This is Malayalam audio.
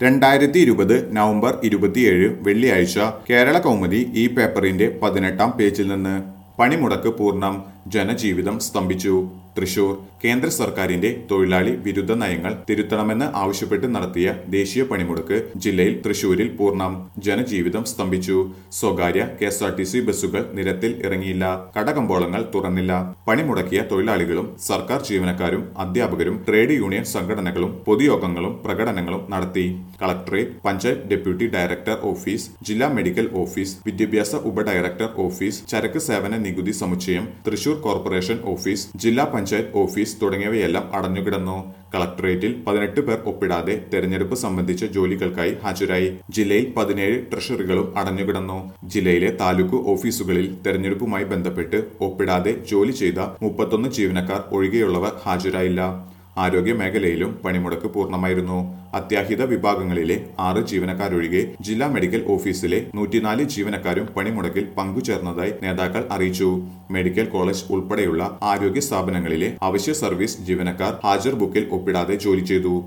2020 നവംബർ 27 വെള്ളിയാഴ്ച കേരള കൗമുദി ഈ പേപ്പറിന്റെ 18-ാം പേജിൽ നിന്ന് പണിമുടക്ക് പൂർണ്ണം ജനജീവിതം സ്തംഭിച്ചു. തൃശൂർ കേന്ദ്ര സർക്കാരിന്റെ തൊഴിലാളി വിരുദ്ധ നയങ്ങൾ തിരുത്തണമെന്ന് ആവശ്യപ്പെട്ട് നടത്തിയ ദേശീയ പണിമുടക്ക് ജില്ലയിൽ തൃശൂരിൽ പൂർണ്ണം. ജനജീവിതം സ്തംഭിച്ചു. സ്വകാര്യ KSRTC ബസ്സുകൾ നിരത്തിൽ ഇറങ്ങിയില്ല. കടകമ്പോളങ്ങൾ തുറന്നില്ല. പണിമുടക്കിയ തൊഴിലാളികളും സർക്കാർ ജീവനക്കാരും അധ്യാപകരും ട്രേഡ് യൂണിയൻ സംഘടനകളും പൊതുയോഗങ്ങളും പ്രകടനങ്ങളും നടത്തി. Collectorate, panchayat deputy director office, ജില്ലാ മെഡിക്കൽ ഓഫീസ്, വിദ്യാഭ്യാസ ഉപഡയറക്ടർ ഓഫീസ്, ചരക്ക് സേവന നികുതി സമുച്ചയം, തൃശൂർ കോർപ്പറേഷൻ ഓഫീസ്, ജില്ലാ പഞ്ചായത്ത് ഓഫീസ് തുടങ്ങിയവയെല്ലാം അടഞ്ഞുകിടന്നു. കളക്ടറേറ്റിൽ 18 പേർ ഒപ്പിടാതെ തെരഞ്ഞെടുപ്പ് സംബന്ധിച്ച ജോലികൾക്കായി ഹാജരായി. ജില്ലയിൽ 17 ട്രഷറികളും അടഞ്ഞുകിടന്നു. ജില്ലയിലെ താലൂക്ക് ഓഫീസുകളിൽ തെരഞ്ഞെടുപ്പുമായി ബന്ധപ്പെട്ട് ഒപ്പിടാതെ ജോലി ചെയ്ത 31 ജീവനക്കാർ ഒഴികെയുള്ളവർ ഹാജരായില്ല. ആരോഗ്യ മേഖലയിലും പണിമുടക്ക് പൂർണ്ണമായിരുന്നു. അത്യാഹിത വിഭാഗങ്ങളിലെ 6 ജീവനക്കാരൊഴികെ ജില്ലാ മെഡിക്കൽ ഓഫീസിലെ 104 ജീവനക്കാരും പണിമുടക്കിൽ പങ്കുചേർന്നതായി നേതാക്കൾ അറിയിച്ചു. മെഡിക്കൽ കോളേജ് ഉൾപ്പെടെയുള്ള ആരോഗ്യ സ്ഥാപനങ്ങളിലെ അവശ്യ സർവീസ് ജീവനക്കാർ ഹാജർ ബുക്കിൽ ഒപ്പിടാതെ ജോലി ചെയ്തു.